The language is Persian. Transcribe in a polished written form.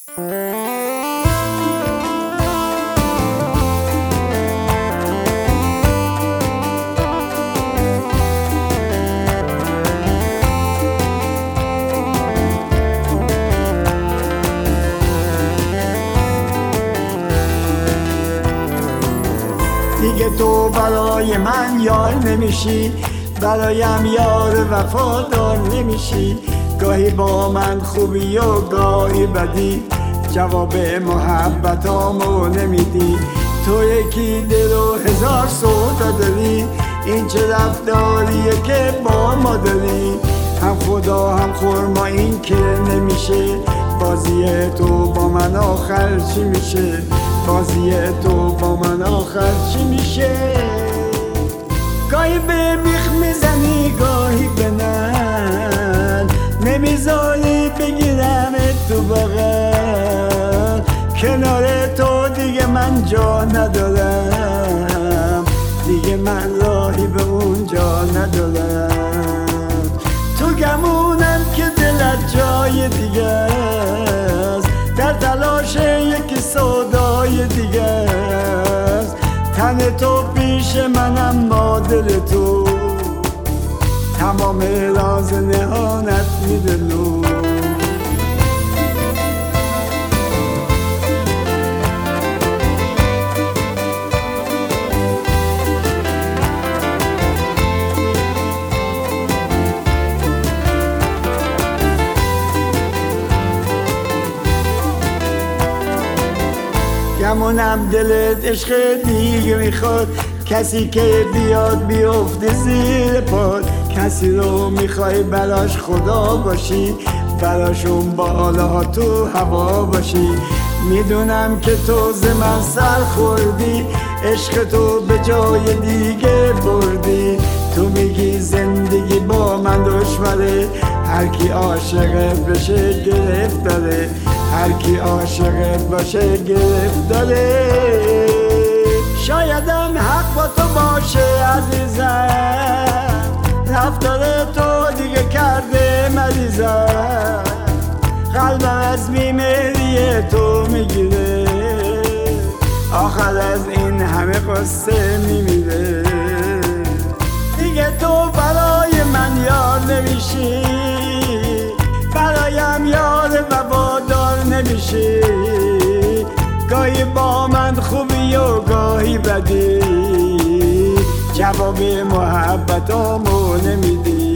دیگه تو برای من یار نمیشی، برایم یار وفادار نمیشی. گاهی با من خوبی و گاهی بدی، جواب محبتامو نمیدی. تو یکی دل و هزار سودا داری، این چه رفتاریه که با ما داری؟ هم خدا هم خرما این که نمیشه، بازی تو با من آخر چی میشه؟ بازی تو با من آخر چی میشه؟ گاهی به بیخ میزنی گاهی به نل، نمیذاری بگیرم تو بغل. کنار تو دیگه من جا ندارم، دیگه من راهی به اونجا ندارم. تو گمونم که دلت جای دیگه است، در تلاش یکی سودای دیگه است. تن تو پیش منم با دل تو، تمام راز نهانت میدلو. گمونم دلت عشق دیگه میخواد، کسی که بیاد بیفته زیر پاد. کسی رو میخوای براش خدا باشی، براشون بالا تو هوا باشی. میدونم که تو ز من سر خوردی، عشق تو به جای دیگه بردی. تو میگی زندگی با من دشواره، هر کی عاشقه بشه گرفتاره، هر کی عاشقه باشه گرفتاره. شایدم حق با تو باشه عزیزم، رفتار تو دیگه کرده مریضم. قلبم از بیماری تو میگیره، آخر از این همه قصه میمیره. دیگه تو برای من یار نمیشی، برایم یار وفادار نمیشی. گاهی با من خوبی و گاهی بدی، جواب محبتامو نمیدی.